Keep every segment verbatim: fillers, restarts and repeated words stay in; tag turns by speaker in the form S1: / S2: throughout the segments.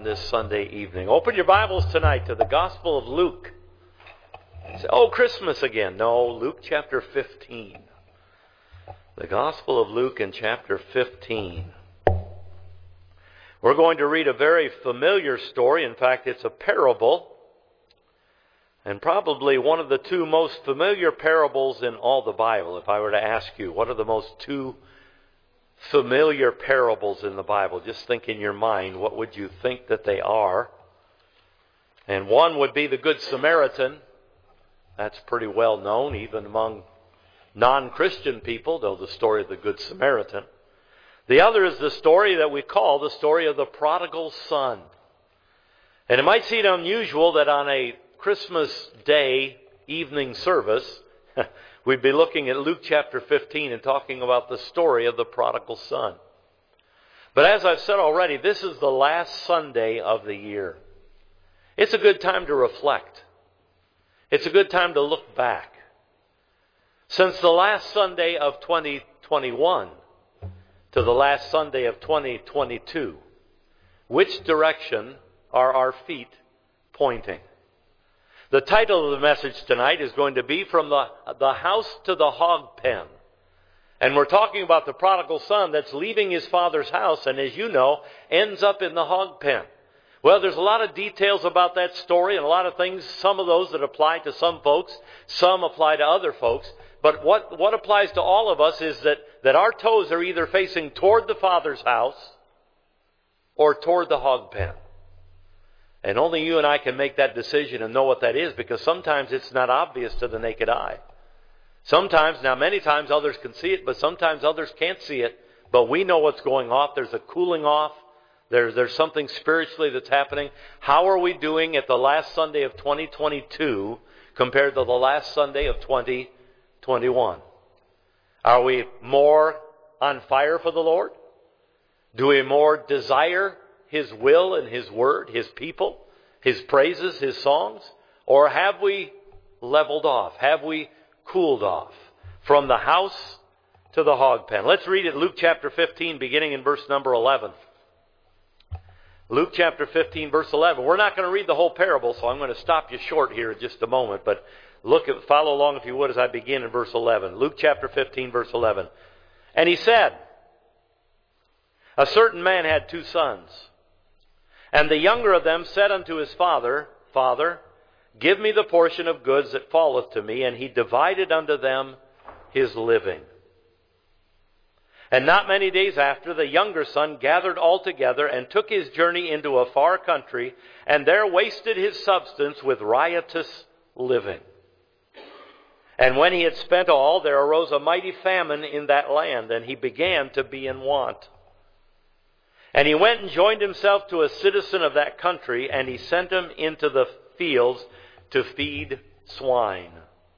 S1: this Sunday evening. Open your Bibles tonight to the Gospel of Luke. You say, oh, Christmas again. No, Luke chapter fifteen. The Gospel of Luke in chapter fifteen. We're going to read a very familiar story. In fact, it's a parable. And probably one of the two most familiar parables in all the Bible. If I were to ask you, what are the most two familiar parables in the Bible? Just think in your mind, what would you think that they are? And one would be the Good Samaritan. That's pretty well known, even among non-Christian people, though the story of the Good Samaritan. The other is the story that we call the story of the prodigal son. And it might seem unusual that on a Christmas Day evening service, we'd be looking at Luke chapter fifteen and talking about the story of the prodigal son. But as I've said already, this is the last Sunday of the year. It's a good time to reflect. It's a good time to look back. Since the last Sunday of twenty twenty-one to the last Sunday of twenty twenty-two, which direction are our feet pointing? The title of the message tonight is going to be From the, the House to the Hog Pen. And we're talking about the prodigal son that's leaving his father's house and, as you know, ends up in the hog pen. Well, there's a lot of details about that story and a lot of things, some of those that apply to some folks, some apply to other folks. But what, what applies to all of us is that, that our toes are either facing toward the father's house or toward the hog pen. And only you and I can make that decision and know what that is, because sometimes it's not obvious to the naked eye. Sometimes, now many times others can see it, but sometimes others can't see it. But we know what's going off. There's a cooling off. There's, there's something spiritually that's happening. How are we doing at the last Sunday of twenty twenty-two compared to the last Sunday of twenty twenty-one? Are we more on fire for the Lord? Do we more desire His will and His word, His people, His praises, His songs? Or have we leveled off? Have we cooled off from the house to the hog pen? Let's read it, Luke chapter fifteen, beginning in verse number eleven. Luke chapter fifteen, verse eleven. We're not going to read the whole parable, so I'm going to stop you short here in just a moment. But look at, follow along if you would as I begin in verse eleven. Luke chapter fifteen, verse eleven. And he said, a certain man had two sons. And the younger of them said unto his father, Father, give me the portion of goods that falleth to me. And he divided unto them his living. And not many days after, the younger son gathered all together and took his journey into a far country, and there wasted his substance with riotous living. And when he had spent all, there arose a mighty famine in that land, and he began to be in want. And he went and joined himself to a citizen of that country, and he sent him into the fields to feed swine.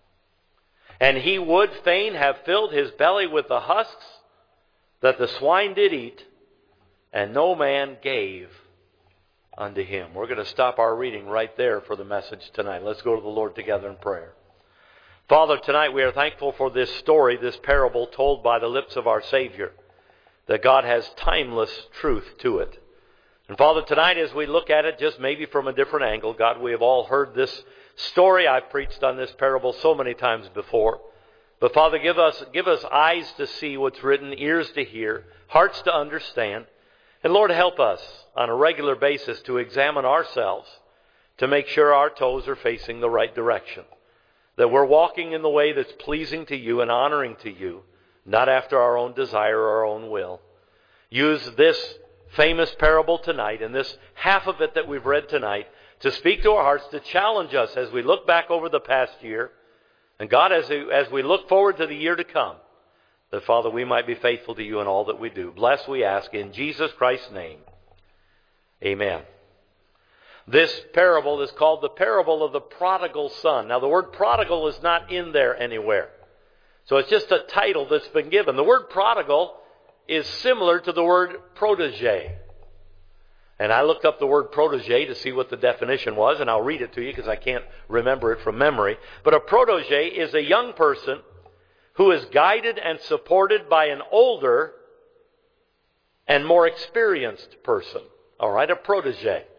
S1: And he would fain have filled his belly with the husks that the swine did eat, and no man gave unto him. We're going to stop our reading right there for the message tonight. Let's go to the Lord together in prayer. Father, tonight we are thankful for this story, this parable told by the lips of our Savior, that God has timeless truth to it. And Father, tonight as we look at it just maybe from a different angle, God, we have all heard this story. I've preached on this parable so many times before. But Father, give us, give us eyes to see what's written, ears to hear, hearts to understand. And Lord, help us on a regular basis to examine ourselves to make sure our toes are facing the right direction. That we're walking in the way that's pleasing to you and honoring to you, not after our own desire or our own will. Use this famous parable tonight and this half of it that we've read tonight to speak to our hearts, to challenge us as we look back over the past year. And God, as we, as we look forward to the year to come, that, Father, we might be faithful to you in all that we do. Bless, we ask, in Jesus Christ's name. Amen. This parable is called the parable of the prodigal son. Now, the word prodigal is not in there anywhere. So it's just a title that's been given. The word prodigal is similar to the word protege. And I looked up the word protege to see what the definition was, and I'll read it to you because I can't remember it from memory. But a protege is a young person who is guided and supported by an older and more experienced person. All right, a protege.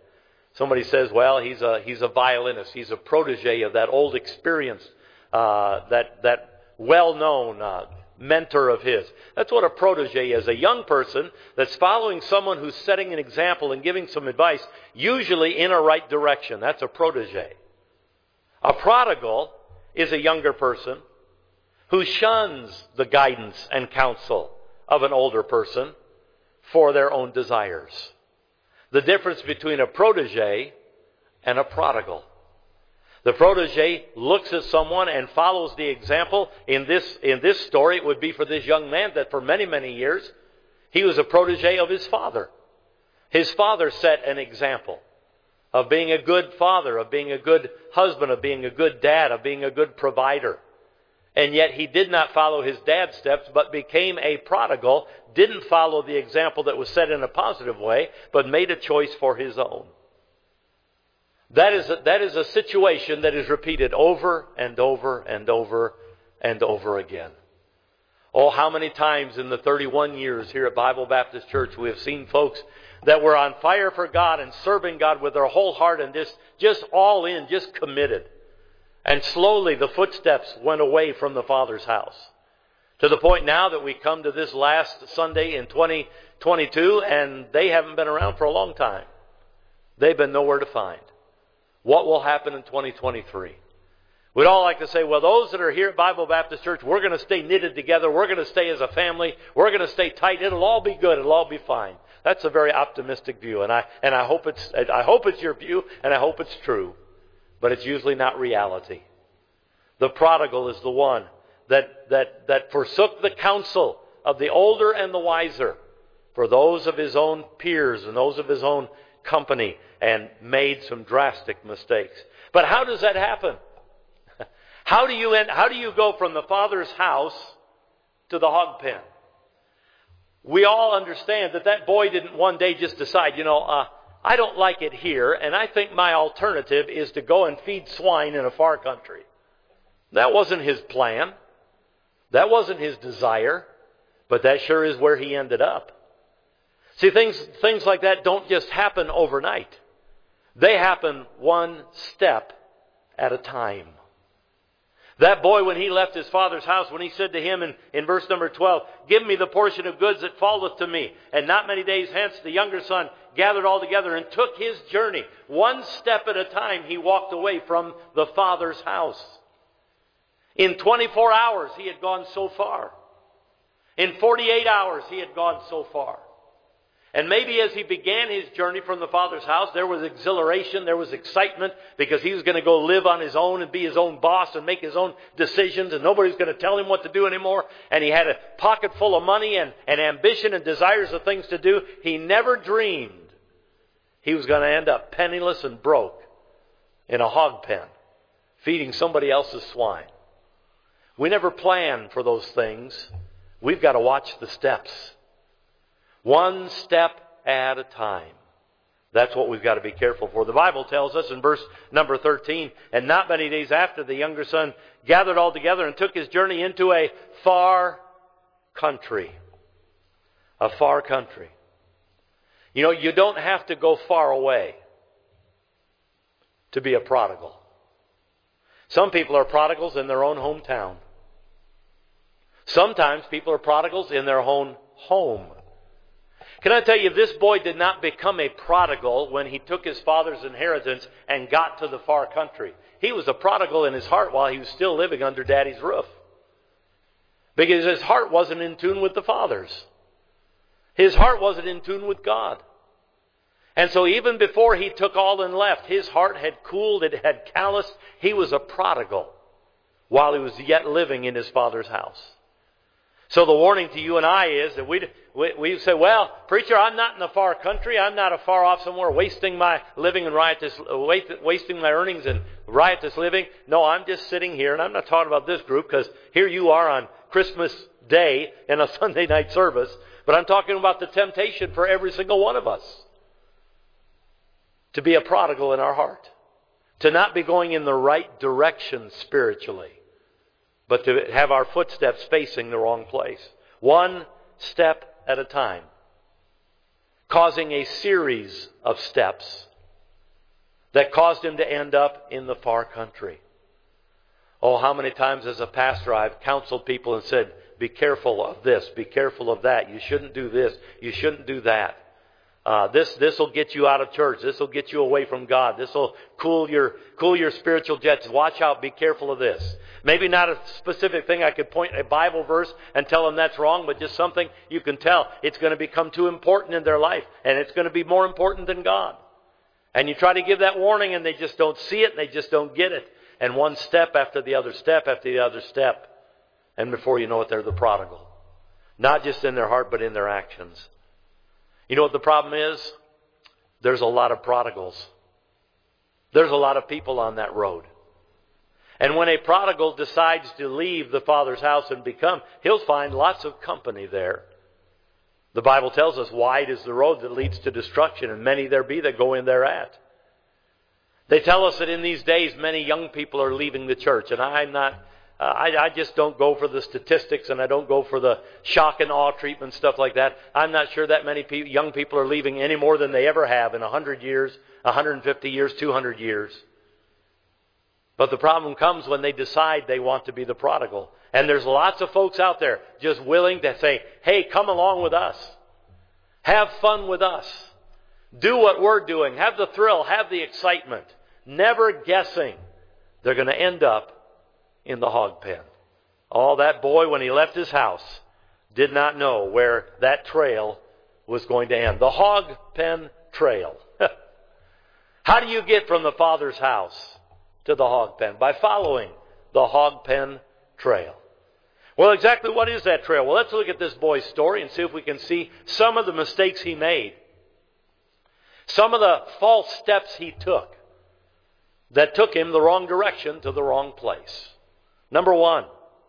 S1: Somebody says, well, he's a he's a violinist. He's a protege of that old experienced, uh, that that well-known uh, mentor of his. That's what a protege is, a young person that's following someone who's setting an example and giving some advice, usually in a right direction. That's a protege. A prodigal is a younger person who shuns the guidance and counsel of an older person for their own desires. The difference between a protege and a prodigal. The protege looks at someone and follows the example. In this, in this story, it would be for this young man that for many, many years, he was a protege of his father. His father set an example of being a good father, of being a good husband, of being a good dad, of being a good provider. And yet he did not follow his dad's steps, but became a prodigal, didn't follow the example that was set in a positive way, but made a choice for his own. That is a, that is a situation that is repeated over and over and over and over again. Oh, how many times in the thirty-one years here at Bible Baptist Church we have seen folks that were on fire for God and serving God with their whole heart and just, just all in, just committed. And slowly the footsteps went away from the Father's house. To the point now that we come to this last Sunday in twenty twenty-two and they haven't been around for a long time. They've been nowhere to find. What will happen in twenty twenty-three? We'd all like to say, well, those that are here at Bible Baptist Church, we're going to stay knitted together. We're going to stay as a family. We're going to stay tight. It'll all be good. It'll all be fine. That's a very optimistic view, and I and I hope it's I hope it's your view, and I hope it's true. But it's usually not reality. The prodigal is the one that that that forsook the counsel of the older and the wiser for those of his own peers and those of his own company, and made some drastic mistakes. But how does that happen? How do you end, how do you go from the Father's house to the hog pen? We all understand that that boy didn't one day just decide, you know, uh, I don't like it here, and I think my alternative is to go and feed swine in a far country. That wasn't his plan. That wasn't his desire. But that sure is where he ended up. See, things, things like that don't just happen overnight. They happen one step at a time. That boy, when he left his father's house, when he said to him in, in verse number twelve, give me the portion of goods that falleth to me. And not many days hence, the younger son gathered all together and took his journey. One step at a time, he walked away from the father's house. In twenty-four hours, he had gone so far. In forty-eight hours, he had gone so far. And maybe as he began his journey from the Father's house, there was exhilaration, there was excitement, because he was going to go live on his own and be his own boss and make his own decisions, and nobody's going to tell him what to do anymore. And he had a pocket full of money and, and ambition and desires of things to do. He never dreamed he was going to end up penniless and broke in a hog pen, feeding somebody else's swine. We never plan for those things. We've got to watch the steps. One step at a time. That's what we've got to be careful for. The Bible tells us in verse number thirteen, and not many days after, the younger son gathered all together and took his journey into a far country. A far country. You know, you don't have to go far away to be a prodigal. Some people are prodigals in their own hometown. Sometimes people are prodigals in their own home. Can I tell you, this boy did not become a prodigal when he took his father's inheritance and got to the far country. He was a prodigal in his heart while he was still living under Daddy's roof. Because his heart wasn't in tune with the Father's. His heart wasn't in tune with God. And so even before he took all and left, his heart had cooled, it had calloused. He was a prodigal while he was yet living in his father's house. So the warning to you and I is that we we, we say, well, preacher, I'm not in the far country. I'm not afar off somewhere wasting my living and riotous, wasting my earnings and riotous living. No, I'm just sitting here, and I'm not talking about this group because here you are on Christmas Day in a Sunday night service. But I'm talking about the temptation for every single one of us to be a prodigal in our heart, to not be going in the right direction spiritually, but to have our footsteps facing the wrong place. One step at a time. Causing a series of steps that caused him to end up in the far country. Oh, how many times as a pastor I've counseled people and said, be careful of this, be careful of that. You shouldn't do this, you shouldn't do that. Uh, this this will get you out of church. This will get you away from God. This will cool your cool your spiritual jets. Watch out. Be careful of this. Maybe not a specific thing I could point a Bible verse and tell them that's wrong, but just something you can tell. It's going to become too important in their life, and it's going to be more important than God. And you try to give that warning, and they just don't see it, and they just don't get it. And one step after the other step after the other step, and before you know it, they're the prodigal. Not just in their heart, but in their actions. You know what the problem is? There's a lot of prodigals. There's a lot of people on that road. And when a prodigal decides to leave the Father's house and become, he'll find lots of company there. The Bible tells us wide is the road that leads to destruction, and many there be that go in thereat. They tell us that in these days many young people are leaving the church, and I'm not... Uh, I, I just don't go for the statistics, and I don't go for the shock and awe treatment, stuff like that. I'm not sure that many pe- young people are leaving any more than they ever have in one hundred years, one hundred fifty years, two hundred years. But the problem comes when they decide they want to be the prodigal. And there's lots of folks out there just willing to say, hey, come along with us. Have fun with us. Do what we're doing. Have the thrill. Have the excitement. Never guessing they're going to end up in the hog pen. Oh, that boy, when he left his house, did not know where that trail was going to end. The hog pen trail. How do you get from the Father's house to the hog pen? By following the hog pen trail. Well, exactly what is that trail? Well, let's look at this boy's story and see if we can see some of the mistakes he made. Some of the false steps he took that took him the wrong direction to the wrong place. Number one,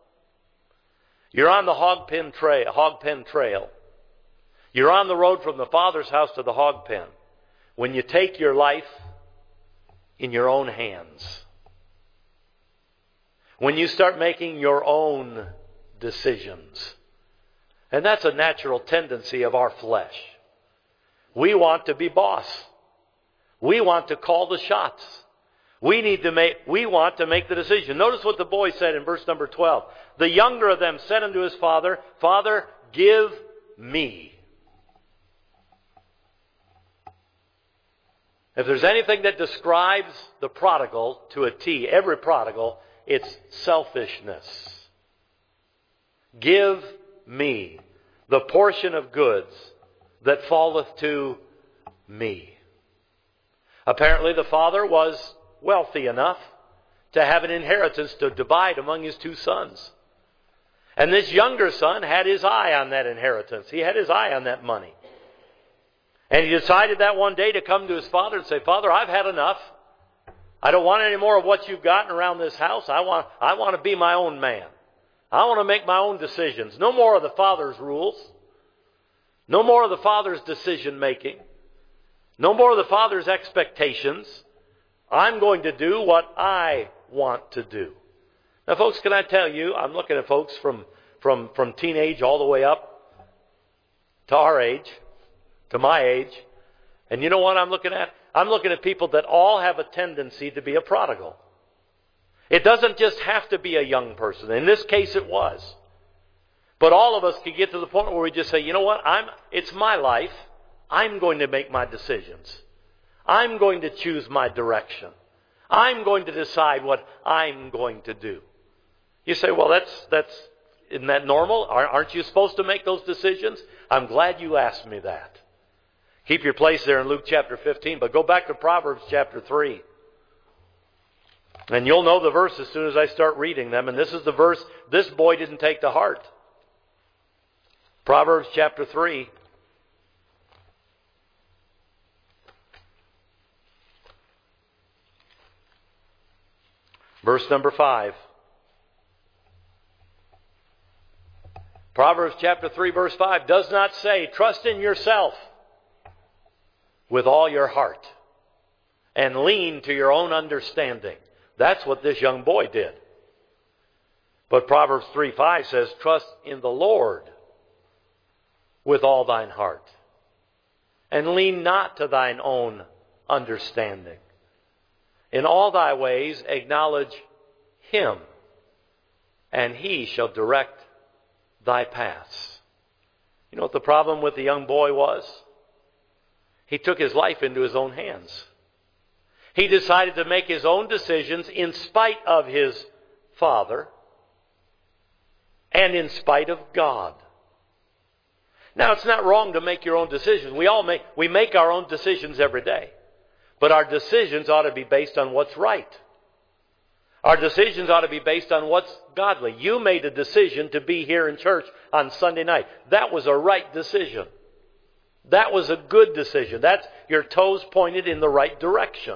S1: you're on the hog pen trail, hog pen trail. You're on the road from the Father's house to the hog pen when you take your life in your own hands. When you start making your own decisions. And that's a natural tendency of our flesh. We want to be boss. We want to call the shots. We need to make, we want to make the decision. Notice what the boy said in verse number twelve. The younger of them said unto his father, Father, give me. If there's anything that describes the prodigal to a T, every prodigal, it's selfishness. Give me the portion of goods that falleth to me. Apparently the father was wealthy enough to have an inheritance to divide among his two sons. And this younger son had his eye on that inheritance. He had his eye on that money. And he decided that one day to come to his father and say, Father, I've had enough. I don't want any more of what you've gotten around this house. I want, I want to be my own man. I want to make my own decisions. No more of the father's rules. No more of the father's decision making. No more of the father's expectations. I'm going to do what I want to do. Now, folks, can I tell you, I'm looking at folks from, from, from teenage all the way up to our age, to my age. And you know what I'm looking at? I'm looking at people that all have a tendency to be a prodigal. It doesn't just have to be a young person. In this case, it was. But all of us can get to the point where we just say, you know what? I'm, it's my life. I'm going to make my decisions. I'm going to choose my direction. I'm going to decide what I'm going to do. You say, well, that's, that's, isn't that normal? Aren't you supposed to make those decisions? I'm glad you asked me that. Keep your place there in Luke chapter fifteen, but go back to Proverbs chapter three. And you'll know the verse as soon as I start reading them. And this is the verse this boy didn't take to heart. Proverbs chapter three. Verse number five. Proverbs chapter three verse five does not say, trust in yourself with all your heart and lean to your own understanding. That's what this young boy did. But Proverbs three five says, trust in the Lord with all thine heart and lean not to thine own understanding. In all thy ways acknowledge Him, and He shall direct thy paths. You know what the problem with the young boy was? He took his life into his own hands. He decided to make his own decisions in spite of his father and in spite of God. Now, it's not wrong to make your own decisions. We all make, we make our own decisions every day. But our decisions ought to be based on what's right. Our decisions ought to be based on what's godly. You made a decision to be here in church on Sunday night. That was a right decision. That was a good decision. That's your toes pointed in the right direction.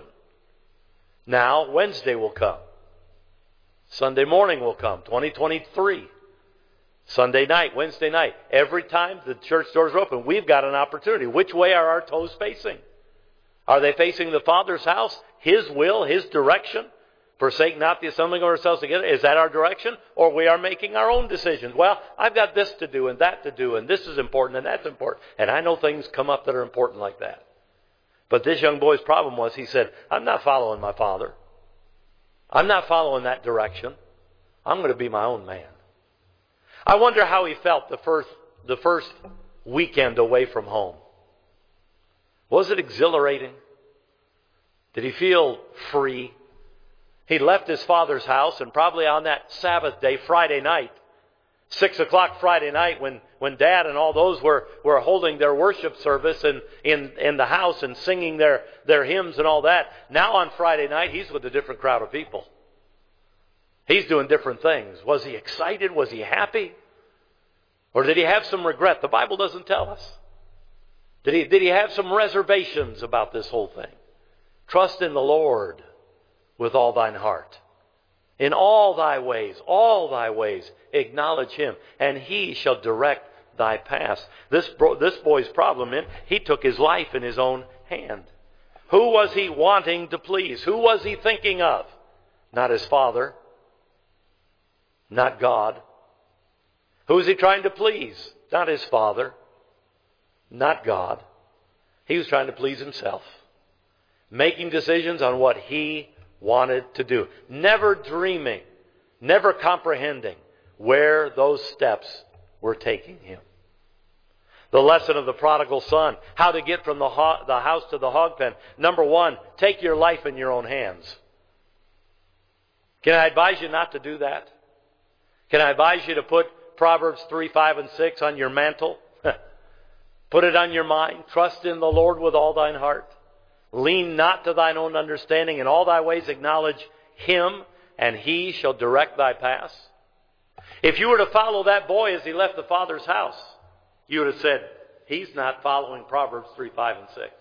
S1: Now, Wednesday will come. Sunday morning will come. twenty twenty-three. Sunday night, Wednesday night. Every time the church doors are open, we've got an opportunity. Which way are our toes facing? Are they facing the Father's house? His will, His direction? Forsake not the assembling of ourselves together. Is that our direction? Or we are making our own decisions. Well, I've got this to do and that to do, and this is important and that's important. And I know things come up that are important like that. But this young boy's problem was he said, I'm not following my father. I'm not following that direction. I'm going to be my own man. I wonder how he felt the first, the first weekend away from home. Was it exhilarating? Did he feel free? He left his father's house, and probably on that Sabbath day, Friday night, six o'clock Friday night, when, when Dad and all those were, were holding their worship service in, in, in the house and singing their, their hymns and all that. Now on Friday night, he's with a different crowd of people. He's doing different things. Was he excited? Was he happy? Or did he have some regret? The Bible doesn't tell us. Did he, did he have some reservations about this whole thing? Trust in the Lord with all thine heart. In all thy ways, all thy ways, acknowledge Him, and He shall direct thy paths. This, bro, this boy's problem meant he took his life in his own hand. Who was he wanting to please? Who was he thinking of? Not his father. Not God. Who is he trying to please? Not his father. Not God. He was trying to please himself. Making decisions on what he wanted to do. Never dreaming, never comprehending where those steps were taking him. The lesson of the prodigal son, how to get from the, ho- the house to the hog pen. Number one, take your life in your own hands. Can I advise you not to do that? Can I advise you to put Proverbs three, five, and six on your mantle? Put it on your mind. Trust in the Lord with all thine heart. Lean not to thine own understanding. In all thy ways acknowledge Him, and He shall direct thy paths. If you were to follow that boy as he left the father's house, you would have said, he's not following Proverbs three, five, and six.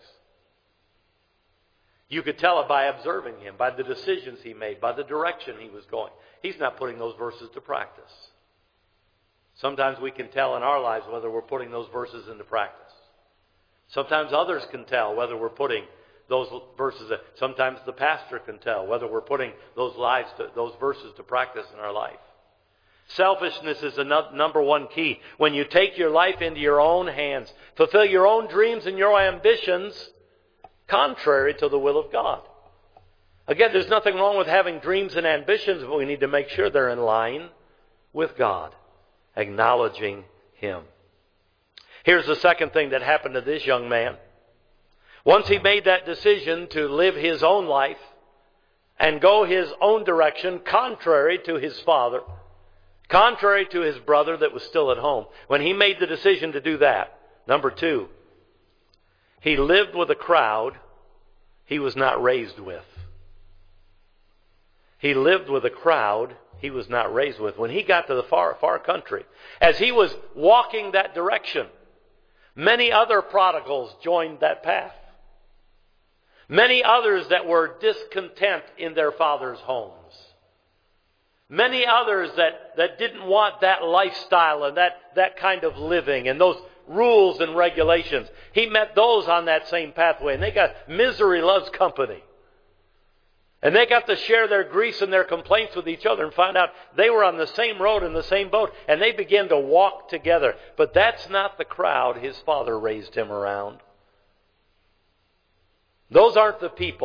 S1: You could tell it by observing him, by the decisions he made, by the direction he was going. He's not putting those verses to practice. Sometimes we can tell in our lives whether we're putting those verses into practice. Sometimes others can tell whether we're putting those verses. Sometimes the pastor can tell whether we're putting those lives, to, those verses to practice in our life. Selfishness is the number one key. When you take your life into your own hands, fulfill your own dreams and your ambitions, contrary to the will of God. Again, there's nothing wrong with having dreams and ambitions, but we need to make sure they're in line with God, acknowledging Him. Here's the second thing that happened to this young man. Once he made that decision to live his own life and go his own direction, contrary to his father, contrary to his brother that was still at home, when he made the decision to do that, number two, he lived with a crowd he was not raised with. He lived with a crowd he was not raised with. When he got to the far, far country, as he was walking that direction, many other prodigals joined that path. Many others that were discontent in their father's homes. Many others that, that didn't want that lifestyle and that, that kind of living and those rules and regulations. He met those on that same pathway, and they got misery loves company. And they got to share their griefs and their complaints with each other and find out they were on the same road in the same boat, and they began to walk together. But that's not the crowd his father raised him around. Those aren't the people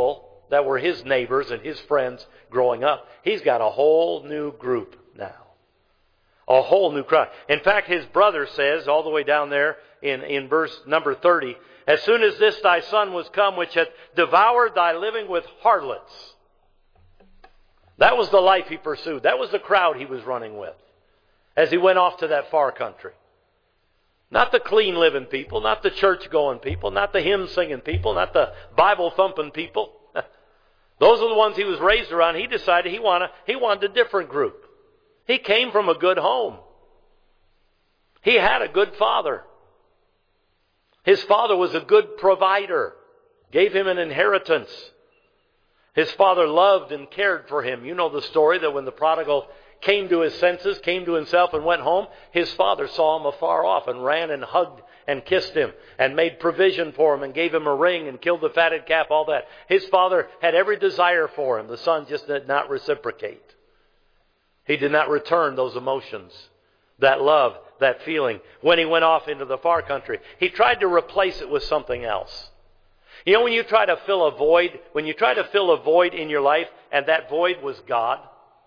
S1: that were his neighbors and his friends growing up. He's got a whole new group now. A whole new crowd. In fact, his brother says, all the way down there in, in verse number thirty, as soon as this thy son was come, which hath devoured thy living with harlots. That was the life he pursued. That was the crowd he was running with as he went off to that far country. Not the clean living people, not the church going people, not the hymn singing people, not the Bible thumping people. Those are the ones he was raised around. He decided he wanted, he wanted a different group. He came from a good home. He had a good father. His father was a good provider, gave him an inheritance. His father loved and cared for him. You know the story that when the prodigal came to his senses, came to himself and went home, his father saw him afar off and ran and hugged and kissed him and made provision for him and gave him a ring and killed the fatted calf, all that. His father had every desire for him. The son just did not reciprocate. He did not return those emotions, that love, that feeling, when he went off into the far country. He tried to replace it with something else. You know, when you try to fill a void, when you try to fill a void in your life, and that void was God.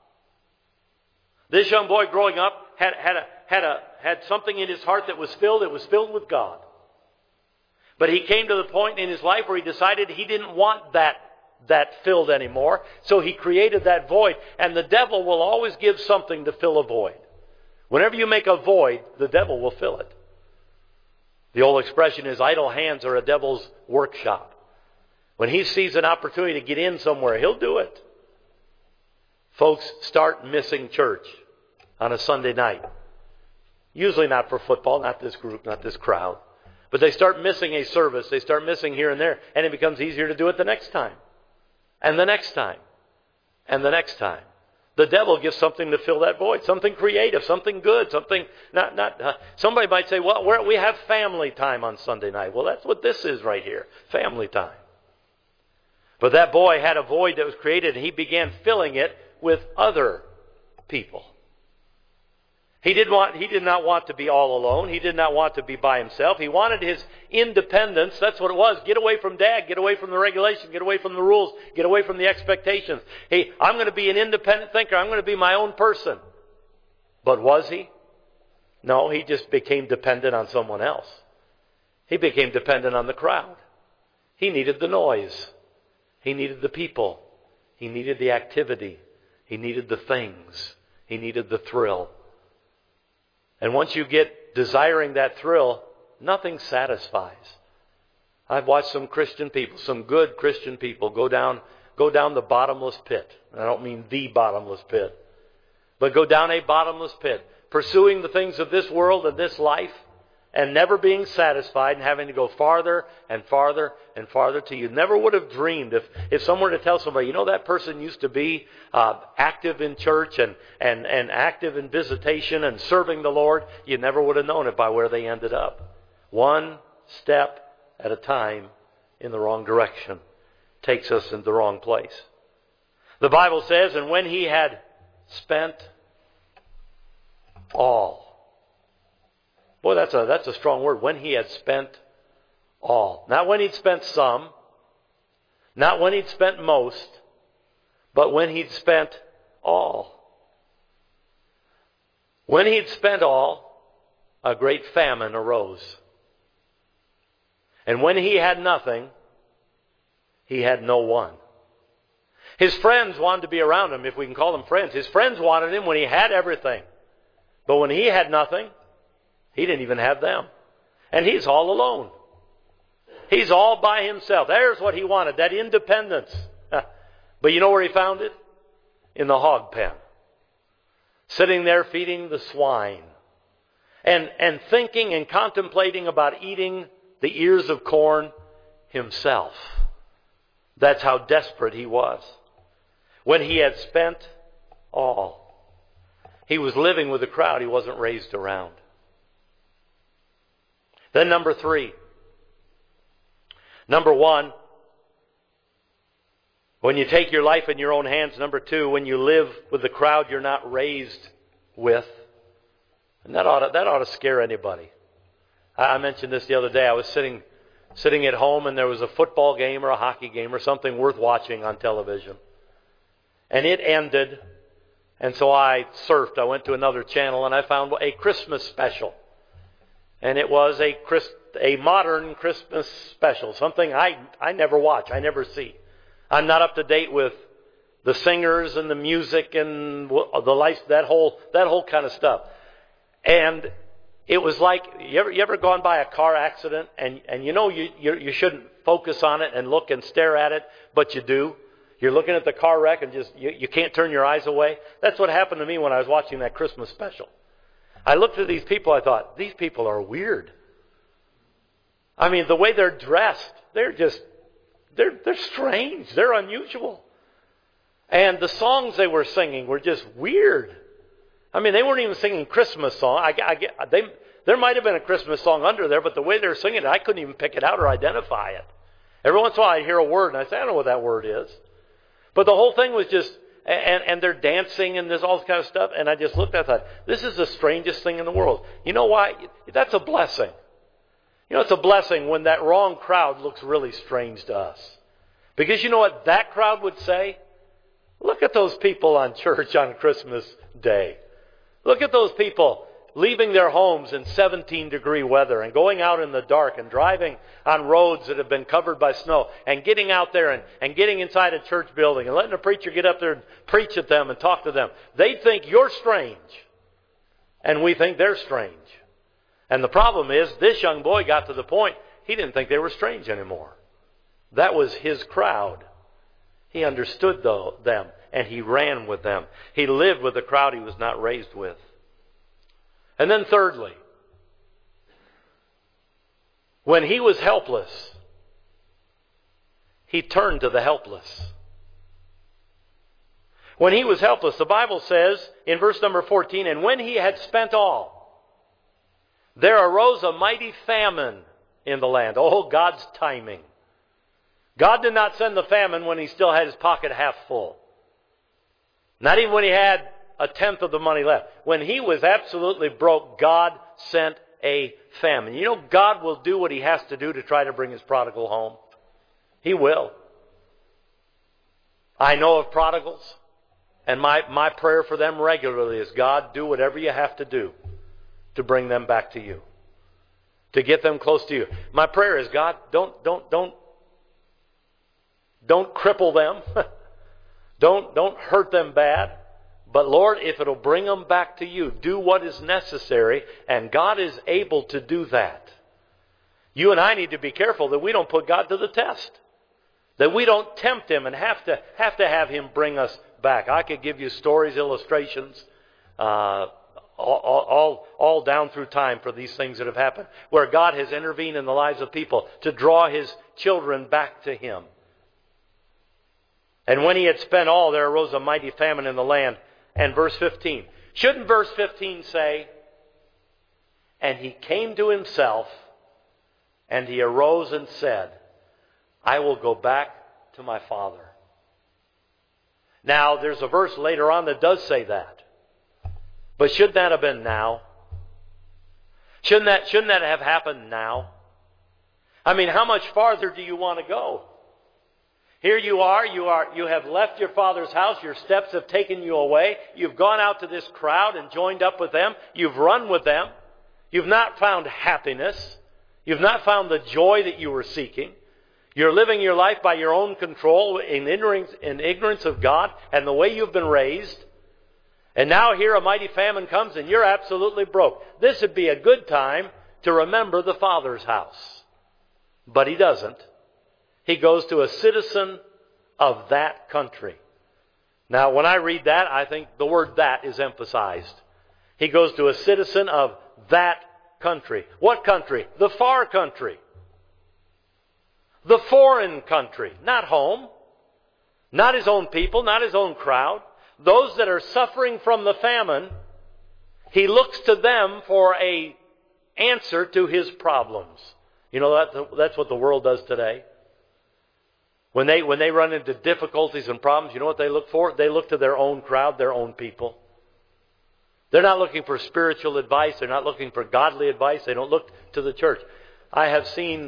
S1: This young boy growing up had, had, a, had, a, had something in his heart that was filled. It was filled with God. But he came to the point in his life where he decided he didn't want that, that filled anymore. So he created that void. And the devil will always give something to fill a void. Whenever you make a void, the devil will fill it. The old expression is idle hands are a devil's workshop. When he sees an opportunity to get in somewhere, he'll do it. Folks start missing church on a Sunday night. Usually not for football, not this group, not this crowd. But they start missing a service. They start missing here and there. And it becomes easier to do it the next time. And the next time. And the next time. The devil gives something to fill that void. Something creative, something good, something not... not. Uh, somebody might say, well, we're, we have family time on Sunday night. Well, that's what this is right here. Family time. But that boy had a void that was created and he began filling it with other people. He did want, he did not want to be all alone. He did not want to be by himself. He wanted his independence. That's what it was. Get away from dad. Get away from the regulations. Get away from the rules. Get away from the expectations. Hey, I'm going to be an independent thinker. I'm going to be my own person. But was he? No, he just became dependent on someone else. He became dependent on the crowd. He needed the noise. He needed the people. He needed the activity. He needed the things. He needed the thrill. And once you get desiring that thrill, nothing satisfies. I've watched some Christian people, some good Christian people go down, go down the bottomless pit. And I don't mean the bottomless pit, but go down a bottomless pit, pursuing the things of this world and this life, and never being satisfied and having to go farther and farther and farther till you never would have dreamed. If, if someone were to tell somebody, you know, that person used to be uh, active in church and, and, and active in visitation and serving the Lord, you never would have known it by where they ended up. One step at a time in the wrong direction takes us in the wrong place. The Bible says, and when he had spent all. Boy, that's a, that's a strong word. When he had spent all. Not when he'd spent some. Not when he'd spent most. But when he'd spent all. When he'd spent all, a great famine arose. And when he had nothing, he had no one. His friends wanted to be around him, if we can call them friends. His friends wanted him when he had everything. But when he had nothing, he didn't even have them. And he's all alone. He's all by himself. There's what he wanted, that independence. But you know where he found it? In the hog pen. Sitting there feeding the swine. And, and thinking and contemplating about eating the ears of corn himself. That's how desperate he was. When he had spent all. He was living with a crowd he wasn't raised around. Then number three. Number one, when you take your life in your own hands. Number two, when you live with the crowd you're not raised with. And that ought to, that ought to scare anybody. I mentioned this the other day. I was sitting sitting at home and there was a football game or a hockey game or something worth watching on television. And it ended, and so I surfed. I went to another channel and I found a Christmas special. And it was a Christ, a modern Christmas special, something I, I never watch, I never see. I'm not up to date with the singers and the music and the life, that whole that whole kind of stuff. And it was like, you ever, you ever gone by a car accident and, and you know you, you you shouldn't focus on it and look and stare at it, but you do. You're looking at the car wreck and just you, you can't turn your eyes away. That's what happened to me when I was watching that Christmas special. I looked at these people, I thought, these people are weird. I mean, the way they're dressed, they're just, they're they're strange, they're unusual. And the songs they were singing were just weird. I mean, they weren't even singing Christmas songs. I, I, they, there might have been a Christmas song under there, but the way they were singing it, I couldn't even pick it out or identify it. Every once in a while I hear a word and I say, I don't know what that word is. But the whole thing was just, and, and they're dancing and there's all this kind of stuff. And I just looked at that. This is the strangest thing in the world. You know why? That's a blessing. You know, it's a blessing when that wrong crowd looks really strange to us. Because you know what that crowd would say? Look at those people on church on Christmas Day. Look at those people leaving their homes in seventeen degree weather and going out in the dark and driving on roads that have been covered by snow and getting out there and, and getting inside a church building and letting a preacher get up there and preach at them and talk to them. They think you're strange. And we think they're strange. And the problem is, this young boy got to the point, he didn't think they were strange anymore. That was his crowd. He understood though, them, and he ran with them. He lived with the crowd he was not raised with. And then thirdly, when he was helpless, he turned to the helpless. When he was helpless, the Bible says in verse number fourteen, and when he had spent all, there arose a mighty famine in the land. Oh, God's timing. God did not send the famine when he still had his pocket half full. Not even when he had a tenth of the money left. When he was absolutely broke, God sent a famine. You know, God will do what he has to do to try to bring his prodigal home. He will. I know of prodigals, and my, my prayer for them regularly is, God, do whatever you have to do to bring them back to you, to get them close to you. My prayer is, God, don't, don't, don't, don't cripple them. don't, don't hurt them bad. But Lord, if it'll bring them back to you, do what is necessary, and God is able to do that. You and I need to be careful that we don't put God to the test. That we don't tempt him and have to have to have him bring us back. I could give you stories, illustrations, uh, all, all, all down through time for these things that have happened, where God has intervened in the lives of people to draw his children back to him. And when he had spent all, there arose a mighty famine in the land. And verse fifteen. Shouldn't verse fifteen say, and he came to himself, and he arose and said, I will go back to my father. Now, there's a verse later on that does say that. But should that have been now? Shouldn't that, shouldn't that have happened now? I mean, how much farther do you want to go? Here you are, you are, you have left your father's house, your steps have taken you away, you've gone out to this crowd and joined up with them, you've run with them, you've not found happiness, you've not found the joy that you were seeking, you're living your life by your own control in ignorance, in ignorance of God and the way you've been raised, and now here a mighty famine comes and you're absolutely broke. This would be a good time to remember the Father's house. But he doesn't. He goes to a citizen of that country. Now, when I read that, I think the word that is emphasized. He goes to a citizen of that country. What country? The far country. The foreign country. Not home. Not his own people. Not his own crowd. Those that are suffering from the famine, he looks to them for an answer to his problems. You know, that, that's what the world does today. When they, when they run into difficulties and problems, you know what they look for? They look to their own crowd, their own people. They're not looking for spiritual advice. They're not looking for godly advice. They don't look to the church. I have seen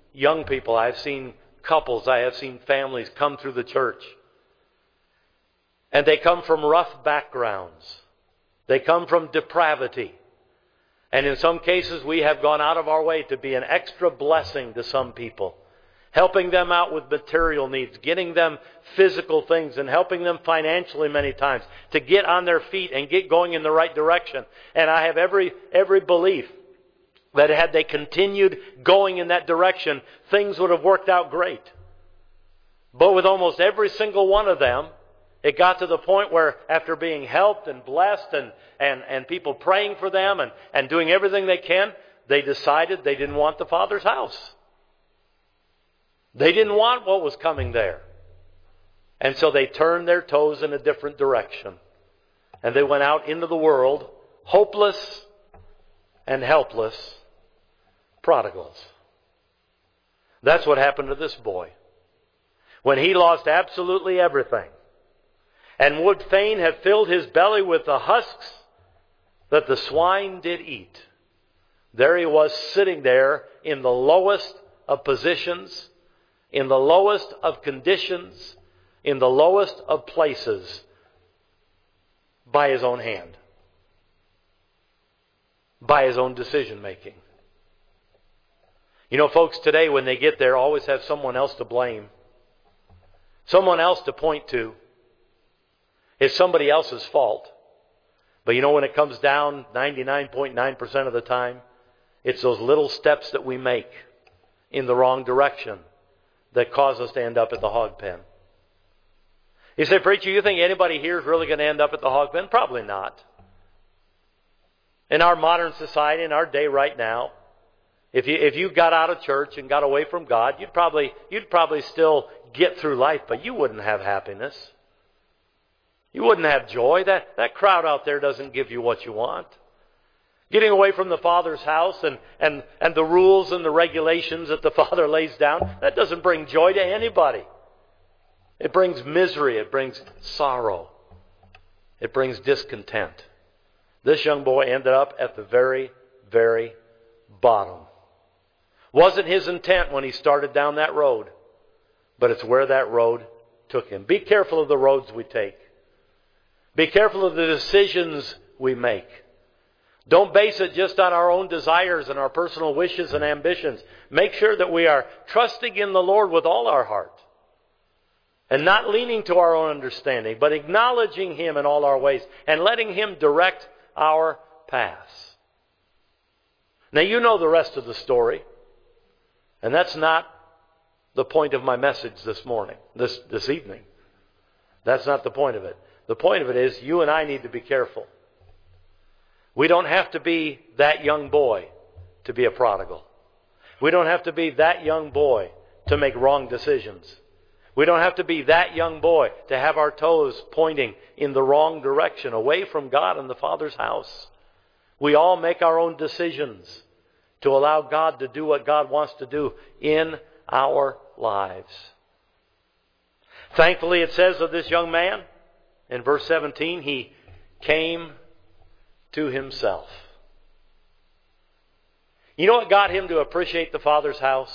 S1: young people, I have seen couples, I have seen families come through the church. And they come from rough backgrounds. They come from depravity. And in some cases, we have gone out of our way to be an extra blessing to some people, helping them out with material needs, getting them physical things, and helping them financially many times to get on their feet and get going in the right direction. And I have every every belief that had they continued going in that direction, things would have worked out great. But with almost every single one of them, it got to the point where after being helped and blessed and, and, and people praying for them and, and doing everything they can, they decided they didn't want the Father's house. They didn't want what was coming there. And so they turned their toes in a different direction. And they went out into the world, hopeless and helpless prodigals. That's what happened to this boy. When he lost absolutely everything, and would fain have filled his belly with the husks that the swine did eat, there he was sitting there in the lowest of positions, in the lowest of conditions, in the lowest of places, by his own hand, by his own decision making. You know, folks today, when they get there, always have someone else to blame, someone else to point to. It's somebody else's fault. But you know, when it comes down ninety-nine point nine percent of the time, it's those little steps that we make in the wrong direction that cause us to end up at the hog pen. You say, preacher, you think anybody here is really going to end up at the hog pen? Probably not. In our modern society, in our day right now, if you if you got out of church and got away from God, you'd probably you'd probably still get through life, but you wouldn't have happiness. You wouldn't have joy. That, that crowd out there doesn't give you what you want. Getting away from the Father's house and, and, and the rules and the regulations that the Father lays down, that doesn't bring joy to anybody. It brings misery. It brings sorrow. It brings discontent. This young boy ended up at the very, very bottom. Wasn't his intent when he started down that road, but it's where that road took him. Be careful of the roads we take. Be careful of the decisions we make. Don't base it just on our own desires and our personal wishes and ambitions. Make sure that we are trusting in the Lord with all our heart. And not leaning to our own understanding, but acknowledging Him in all our ways and letting Him direct our paths. Now you know the rest of the story. And that's not the point of my message this morning, this, this evening. That's not the point of it. The point of it is you and I need to be careful. We don't have to be that young boy to be a prodigal. We don't have to be that young boy to make wrong decisions. We don't have to be that young boy to have our toes pointing in the wrong direction, away from God and the Father's house. We all make our own decisions to allow God to do what God wants to do in our lives. Thankfully, it says of this young man, in verse seventeen, he came to himself. You know what got him to appreciate the Father's house?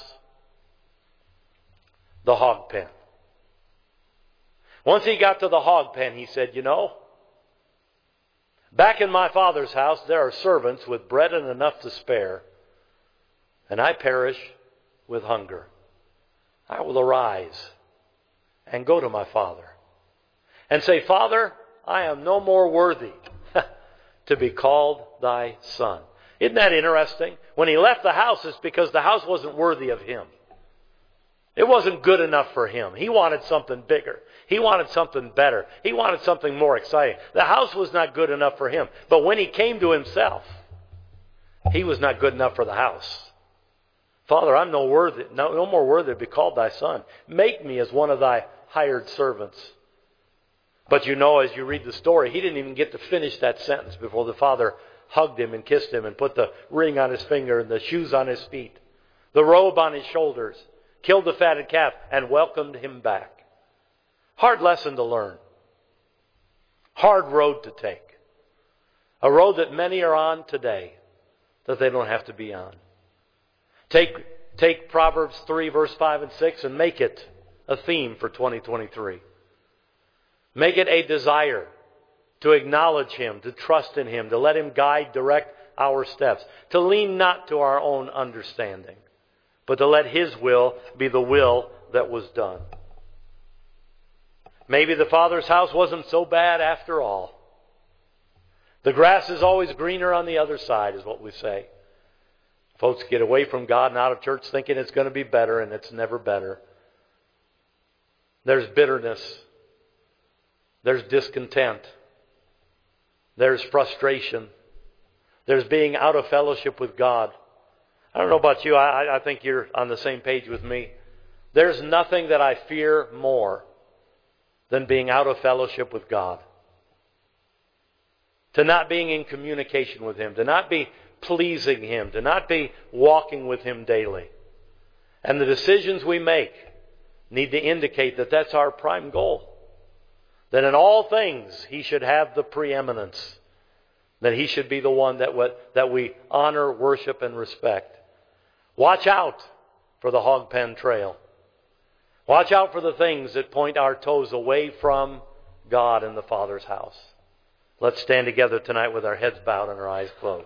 S1: The hog pen. Once he got to the hog pen, he said, you know, back in my Father's house there are servants with bread and enough to spare, and I perish with hunger. I will arise and go to my Father and say, Father, I am no more worthy to be called thy son. Isn't that interesting? When he left the house, it's because the house wasn't worthy of him. It wasn't good enough for him. He wanted something bigger. He wanted something better. He wanted something more exciting. The house was not good enough for him. But when he came to himself, he was not good enough for the house. Father, I'm no worthy, no, no more worthy to be called thy son. Make me as one of thy hired servants. But you know, as you read the story, he didn't even get to finish that sentence before the Father hugged him and kissed him and put the ring on his finger and the shoes on his feet, the robe on his shoulders, killed the fatted calf, and welcomed him back. Hard lesson to learn. Hard road to take. A road that many are on today that they don't have to be on. Take take Proverbs three, verse five and six, and make it a theme for twenty twenty-three. Make it a desire to acknowledge Him, to trust in Him, to let Him guide, direct our steps, to lean not to our own understanding, but to let His will be the will that was done. Maybe the Father's house wasn't so bad after all. The grass is always greener on the other side, is what we say. Folks get away from God and out of church thinking it's going to be better, and it's never better. There's bitterness. There's discontent. There's frustration. There's being out of fellowship with God. I don't know about you. I, I think you're on the same page with me. There's nothing that I fear more than being out of fellowship with God. To not being in communication with Him. To not be pleasing Him. To not be walking with Him daily. And the decisions we make need to indicate that that's our prime goal. That in all things He should have the preeminence. That He should be the one that, that we honor, worship, and respect. Watch out for the hog pen trail. Watch out for the things that point our toes away from God and the Father's house. Let's stand together tonight with our heads bowed and our eyes closed.